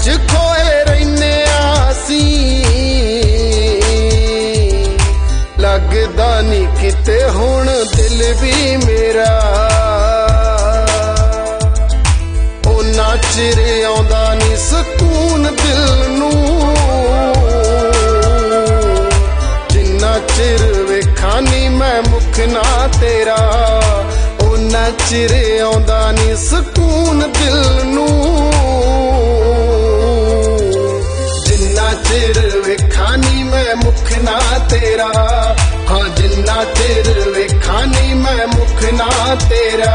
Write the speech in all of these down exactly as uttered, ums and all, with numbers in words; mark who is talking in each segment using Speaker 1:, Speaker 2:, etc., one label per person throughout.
Speaker 1: च खोए रहने आसी लगदा नी किते हुण दिल भी मेरा ओना चिर आउंदा नी सकून दिल नू जिन्ना चिर वेखां नी मैं मुख ना तेरा ओना चिर आउंदा नी सकून दिल नू जिन्ना चिर वेखां नी मैं मुख ना तेरा हाँ जिन्ना चिर वेखां नी मैं मुख ना तेरा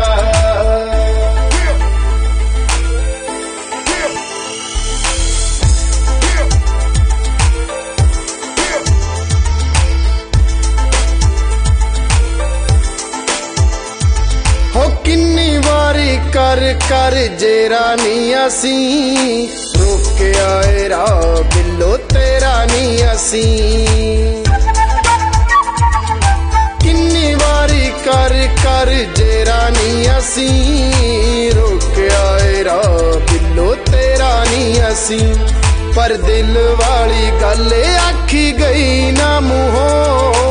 Speaker 1: किन्नी वारी कर कर जेरा नी असी रोक आए रा बिल्लो तेरा नी असी किन्नी वारी कर कर जेरा नी असी रोक आए रा बिल्लो तेरा नी असी पर दिल वाली गल आखी गई ना मुहों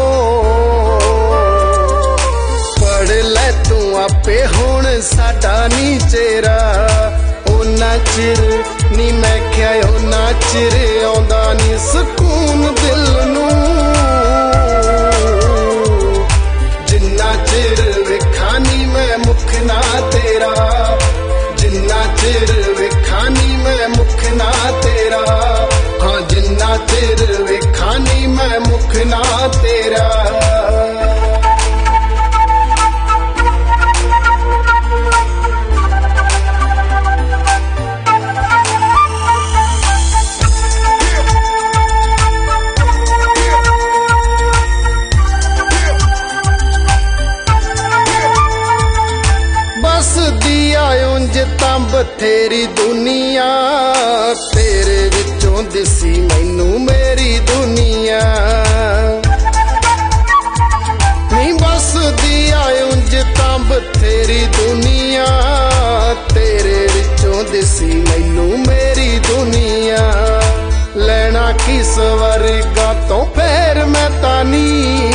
Speaker 1: ले तू आपे हुण साडा नी चेहरा ओना चिर नी मैं क्या ओना चिर आउंदा नी सकून दिल नू जिन्ना चिर वेखां नी मैं मुख ना तेरा जिन्ना चिर वेखां नी मैं मुख ना तेरा हाँ जिन्ना चिर वेखां नी मैं मुख ना तेरा बथेरी दुनिया तेरे विचों दिसी मैनू मेरी दुनिया नी बस दिया उंज तां बथेरी दुनिया तेरे विचों दिसी मैनू मेरी दुनिया लेना की स्वर्गा तो फिर मैं तानी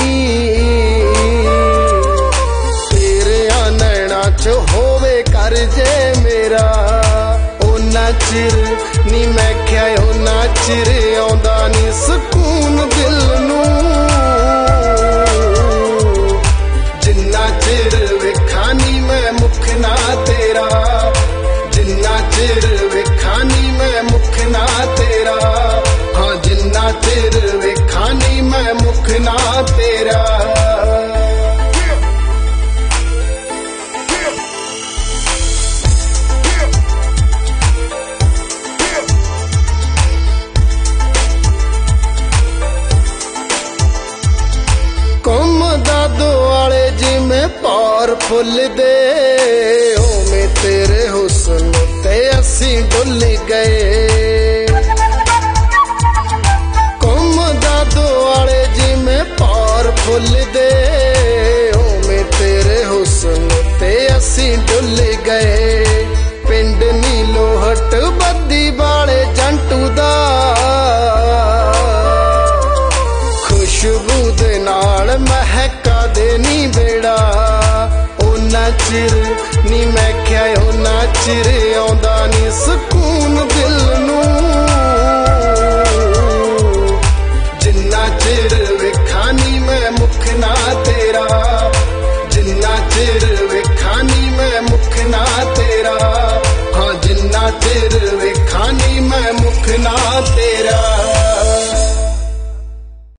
Speaker 1: तेरे नैना च होवे कर जे मेरा ओना चिर नी मैं क्या ओना चिर आउंदा नी सकून दिल नू जिन्ना चिर वेखां नी मैं मुख ना तेरा जिन्ना चिर वेखां नी मैं मुख ना तेरा हाँ जिन्ना चिर वेखां नी मैं मुख ना तेरा पार फुल दे ओमे तेरे हुस्न ते असी डुल गए कुम दादो वाले जिमें पार फुल दे ओमे तेरे हुस्न ते असी डुल गए पिंड नीलो हट बद्दी वाले जंटू दा खुशबू दे नाल महका दे नी बेड़ा ओना चिर नी मैं क्या ओना चिर आउंदा नी सकून दिल नू जिन्ना चिर वेखां नी मैं मुख ना